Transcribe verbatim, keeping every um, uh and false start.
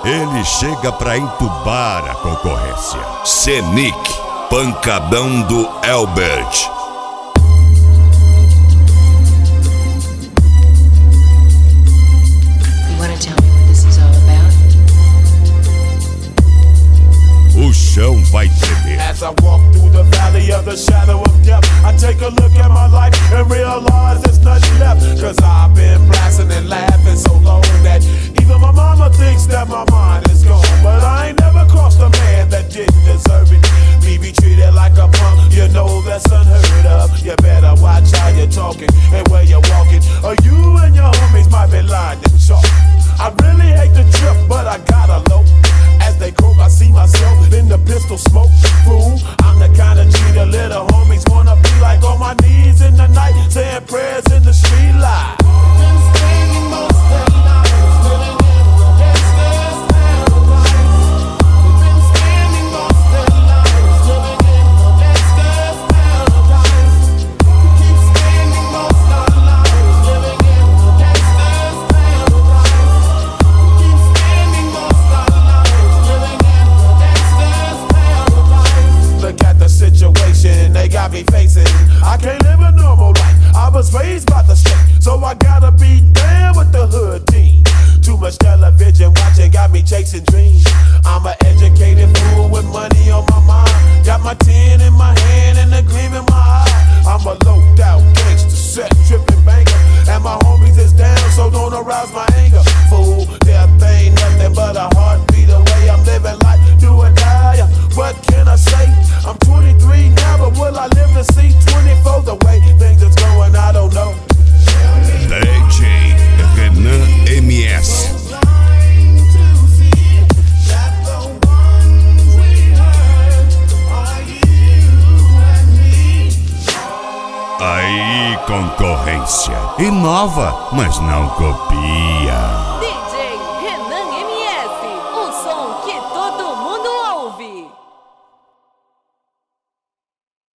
Ele chega pra entubar a concorrência. Senic, pancadão do Elbert. O chão vai tremer. As I walk through the valley of the shadow of death, I take a look at my life and realize there's nothing left. Cause I've been blasting and laughing so long that even my mama thinks that my mind is gone. But I ain't never crossed a man that didn't deserve it. Me be treated like a punk, you know that's unheard of. You better watch how you're talking and where you're walking, or you and your homies might be lying to chalk. I really hate the trip, but I gotta low. As they croak, I see myself in the pistol smoke. Fool, I'm the kind of G the little homies wanna be like, on my knees in the night, saying prayers in the street light. Been spending most of their lives living in a gangster's paradise. We've been spending most of their lives living in a gangster's paradise. We keep spending most of our lives living in a gangster's paradise. We keep spending most of our lives living in a gangster's paradise. Look at the situation they got me facing. I can't live a normal life. I was raised by the state, so I gotta be down with the hood team. Too much television watching got me chasing dreams. I'm an educated fool with money on my mind. Got my tin in my hand and a gleam in my eye. I'm a loped out gangster, set tripping banker, and my homies is down, so don't arouse my anger. Fool, death ain't nothing but a heartbeat away. I'm living life, do or die. What can I say? I'm twenty-three now, but will I live to see twenty-four? The way things is going, I don't know. D J Renan M S. Aí, concorrência. Inova, mas não copia.